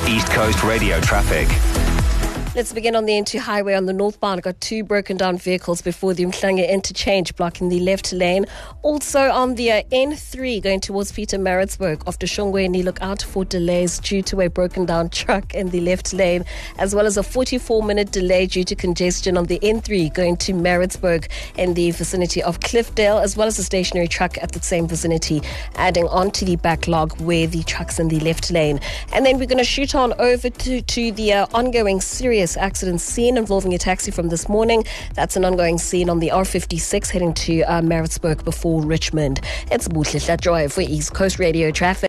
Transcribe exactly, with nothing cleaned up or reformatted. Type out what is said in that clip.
East Coast Radio traffic. Let's begin on the N two highway on the northbound. Got two broken down vehicles before the Umhlanga interchange blocking the left lane. Also on the uh, N three going towards Pietermaritzburg after Shongweni, look out for delays due to a broken down truck in the left lane, as well as a forty-four minute delay due to congestion on the N three going to Maritzburg in the vicinity of Cliffdale, as well as a stationary truck at the same vicinity, adding on to the backlog where the truck's in the left lane. And then we're going to shoot on over to, to the uh, ongoing serious accident scene involving a taxi from this morning. That's an ongoing scene on the R fifty-six heading to uh, Maritzburg before Richmond. It's Buhle Joy for East Coast Radio Traffic.